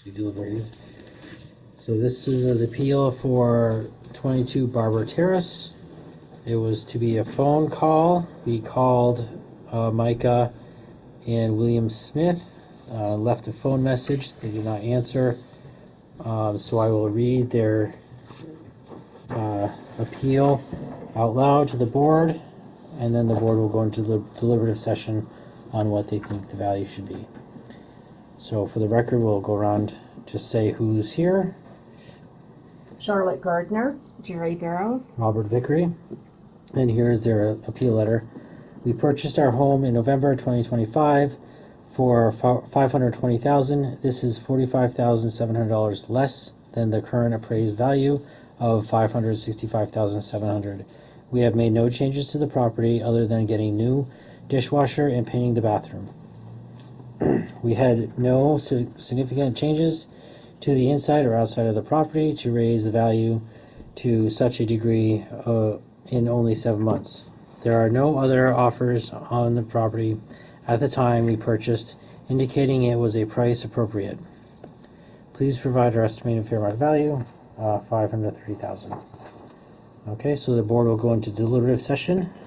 be deliberated. So this is the appeal for 22 Barber Terrace. It was to be a phone call. We called Micah and William Smith, left a phone message. They did not answer. So I will read their appeal out loud to the board, and then the board will go into the deliberative session on what they think the value should be. So for the record, we'll go around, just say who's here. Charlotte Gardner, Jerry Barrows, Robert Vickery. And here's their appeal letter. We purchased our home in November 2025 for $520,000. This is $45,700 less than the current appraised value of $565,700. We have made no changes to the property other than getting new dishwasher and painting the bathroom. We had no significant changes to the inside or outside of the property to raise the value to such a degree in only 7 months. There are no other offers on the property at the time we purchased, indicating it was a price appropriate. Please provide our estimated fair market value, $530,000. Okay, so the board will go into deliberative session.